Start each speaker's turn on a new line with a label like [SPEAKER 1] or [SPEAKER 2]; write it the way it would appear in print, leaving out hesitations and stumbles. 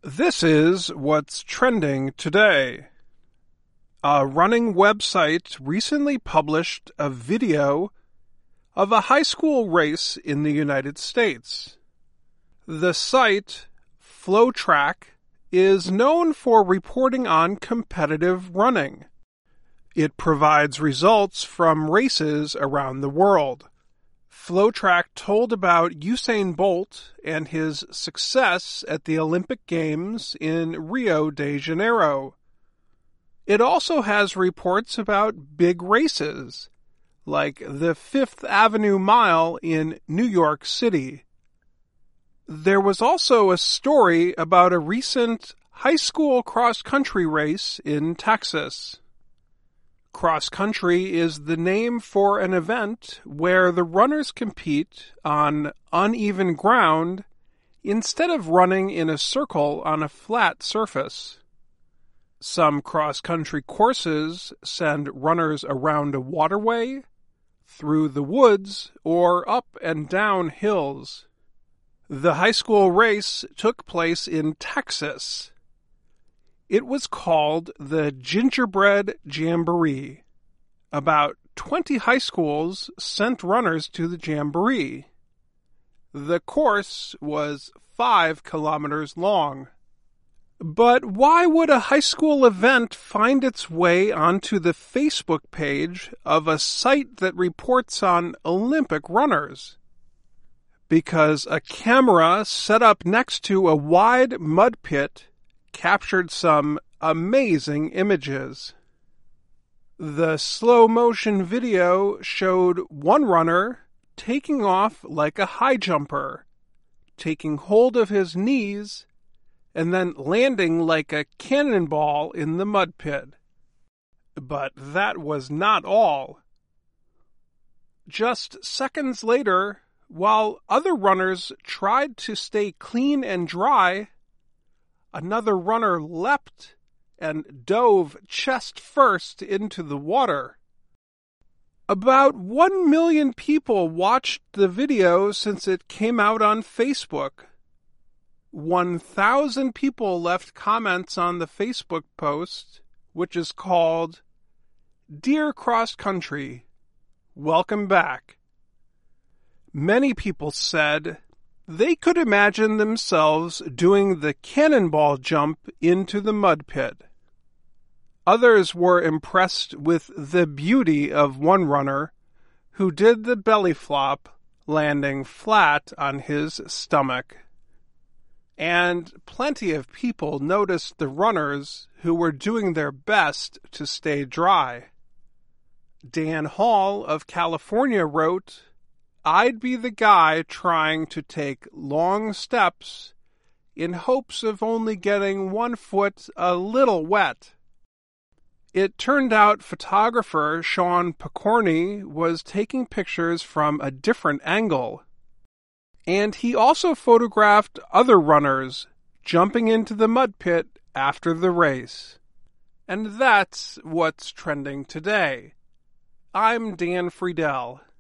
[SPEAKER 1] This is what's trending today. A running website recently published a video of a high school race in the United States. The site, FloTrack, is known for reporting on competitive running. It provides results from races around the world. FloTrack told about Usain Bolt and his success at the Olympic Games in Rio de Janeiro. It also has reports about big races, like the Fifth Avenue Mile in New York City. There was also a story about a recent high school cross-country race in Texas. Cross-country is the name for an event where the runners compete on uneven ground instead of running in a circle on a flat surface. Some cross-country courses send runners around a waterway, through the woods, or up and down hills. The high school race took place in Texas. It was called the Gingerbread Jamboree. About 20 high schools sent runners to the jamboree. The course was 5 kilometers long. But why would a high school event find its way onto the Facebook page of a site that reports on Olympic runners? Because a camera set up next to a wide mud pit captured some amazing images. The slow-motion video showed one runner taking off like a high jumper, taking hold of his knees, and then landing like a cannonball in the mud pit. But that was not all. Just seconds later, while other runners tried to stay clean and dry, another runner leapt and dove chest first into the water. About 1 million people watched the video since it came out on Facebook. 1,000 people left comments on the Facebook post, which is called, "Dear Cross Country, Welcome Back." Many people said they could imagine themselves doing the cannonball jump into the mud pit. Others were impressed with the beauty of one runner who did the belly flop, landing flat on his stomach. And plenty of people noticed the runners who were doing their best to stay dry. Dan Hall of California wrote, "I'd be the guy trying to take long steps in hopes of only getting one foot a little wet." It turned out photographer Sean Pokorny was taking pictures from a different angle. And he also photographed other runners jumping into the mud pit after the race. And that's what's trending today. I'm Dan Friedel.